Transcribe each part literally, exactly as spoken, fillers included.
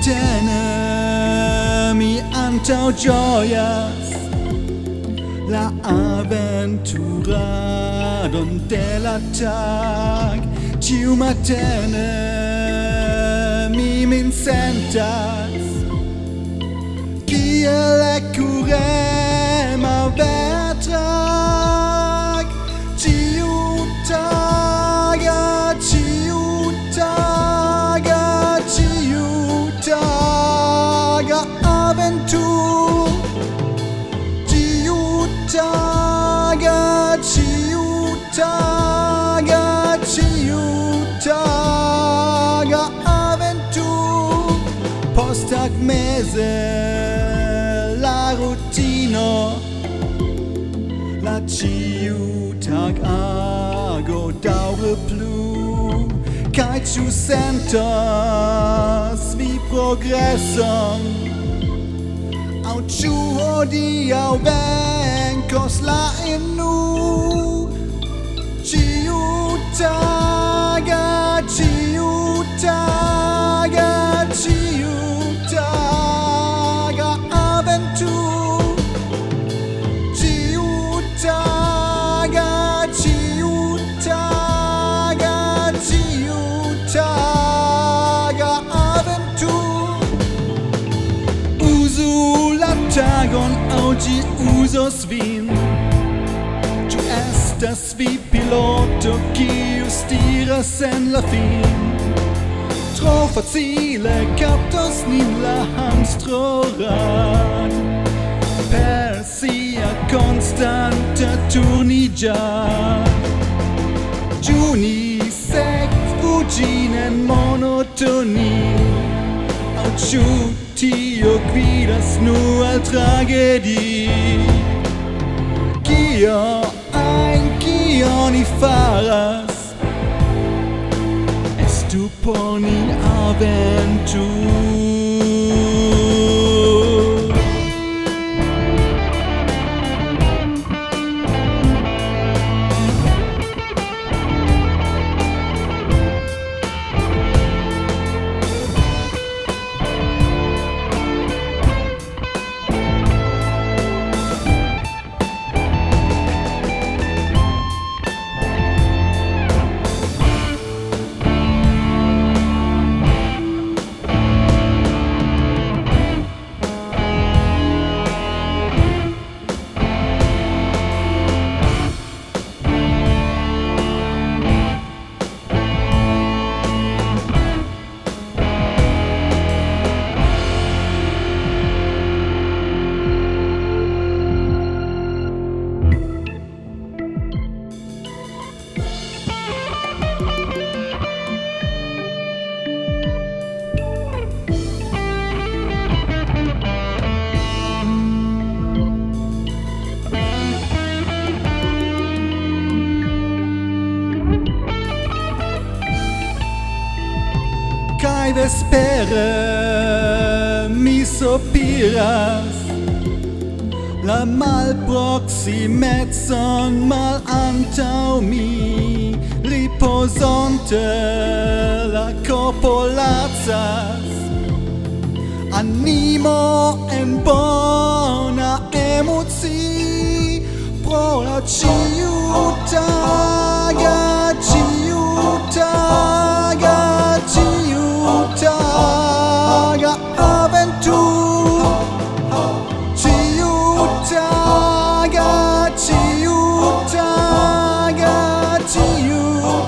matene mi antau gioias la avventura donde la tag ciu matene mi min sentas kiel ecurema vetrag ciu taga ciu taga ciu taga avventur ciu taga ciu taga ciu taga avventur post tag mese la rutino la ciu tag ago daure plu kai ciu sentas vi progresson au ciu hodiaŭ venkos la inu ciu taga ciu taga ciu taga avventur ciu taga ciu taga ciu taga avventur uzu la tagon aŭ ĝi uzos vin ĉu estas vi piloto kiu stiras en la fin tro facile kaptos nin la hamstrorad per sia constanta turniĝad ĉu ni sekvu ĝin en monotoni aŭ ĉu tio gvidas nur al tragedii kio ajn kio ni faras estu por ni avventur kai vespere mi sopiras la malproximezon mal antau mi riposonte la corpo lacas animo en bona emoci pro la ciu taga ciu taga ciu taga avventur ciu taga ciu taga ciu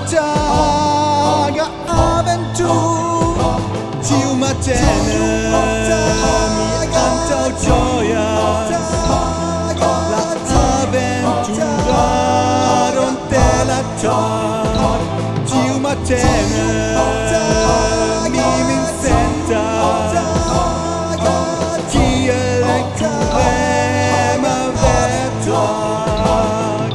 taga avventur ciu matene mi antau gioias la avventurado de la tag ciu matene mi min sentas kiel ecurema vetrag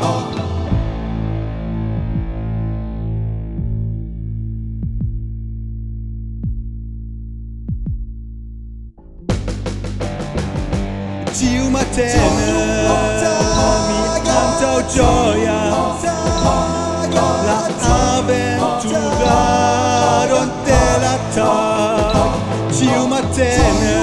ciu matene mi antau gioias la avventurado de la tag ciu matene denne